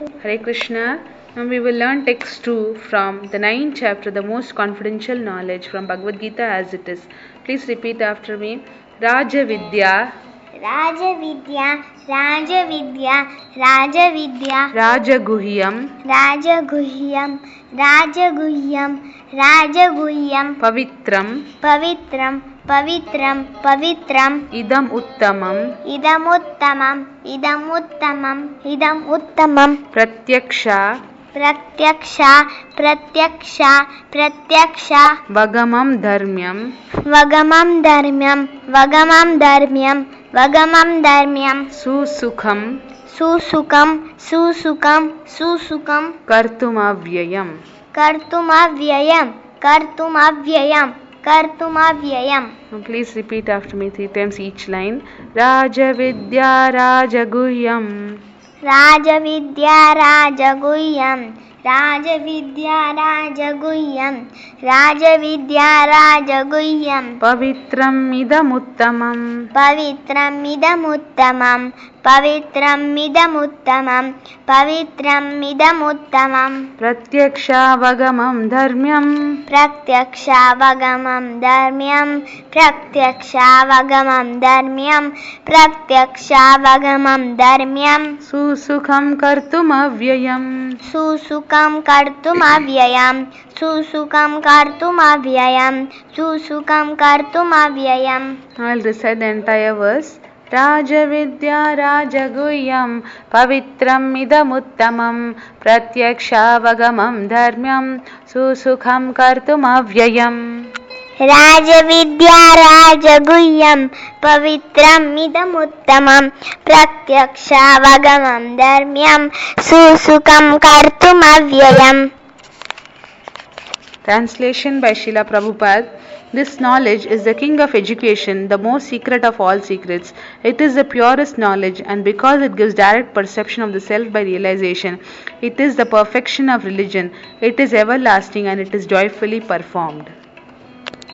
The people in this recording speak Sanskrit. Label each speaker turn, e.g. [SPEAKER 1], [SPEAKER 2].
[SPEAKER 1] Hare Krishna. Now we will learn text 2 from the 9th chapter, the most confidential knowledge from Bhagavad Gita as it is. Please repeat after me. Raja Vidya,
[SPEAKER 2] Raja Vidya, Raja Vidya, Raja Vidya,
[SPEAKER 1] Raja Guhyam,
[SPEAKER 2] Raja Guhyam, Raja Guhyam, Raja Guhyam,
[SPEAKER 1] Pavitram,
[SPEAKER 2] Pavitram, Pavitram, Pavitram,
[SPEAKER 1] Idam Uttamam,
[SPEAKER 2] Idam Uttamam, Idam Uttamam, Idam Uttamam,
[SPEAKER 1] Pratyaksha,
[SPEAKER 2] Pratyaksha, Pratyaksha, Pratyaksha,
[SPEAKER 1] Vagamam Dharmyam,
[SPEAKER 2] Vagamam Dharmyam, Vagamam Dharmyam, Vagamam Dharmyam,
[SPEAKER 1] Susukham,
[SPEAKER 2] Susukam, Susukam, Susukam,
[SPEAKER 1] Kartumavyayam.
[SPEAKER 2] Kartumavyayam, Kartumavyayam, Kartumavyayam.
[SPEAKER 1] Now please repeat after me 3 times each line. Raja Vidya, Raja Guhyam,
[SPEAKER 2] Raja Vidya, Raja Guhyam, Raja Vidya, Raja Guhyam, Raja Vidya, Raja Guhyam,
[SPEAKER 1] Pavitram Idam Uttamam,
[SPEAKER 2] Pavitram Idam Uttamam, Pavitram Idam Uttamam, Pavitram Idam Uttamam,
[SPEAKER 1] Pratyaksha Vagamam Dharmyam,
[SPEAKER 2] Pratyaksha Vagamam Dharmyam, Pratyaksha Vagamam Dharmyam, Pratyaksha Vagamam Dharmyam,
[SPEAKER 1] Susukham Kartumavyayam.
[SPEAKER 2] Susukam Kartumavyayam, Susukam Kartumavyayam, Susukam Kartumavyayam.
[SPEAKER 1] I'll recite the entire verse. Raja Vidya, Raja Guhyam, Pavitram Idam Uttamam, Pratyaksha Vagamam Dharmyam, Susukham Kartumavyayam.
[SPEAKER 2] Raja Vidya, Raja Guhyam, Pavitram Idam Uttamam, Pratyaksha Vagamam Dharmyam, Susukam Kartumavyayam.
[SPEAKER 1] Translation by Srila Prabhupada. This knowledge is the king of education, the most secret of all secrets. It is the purest knowledge, and because it gives direct perception of the self by realization, it is the perfection of religion. It is everlasting and it is joyfully performed.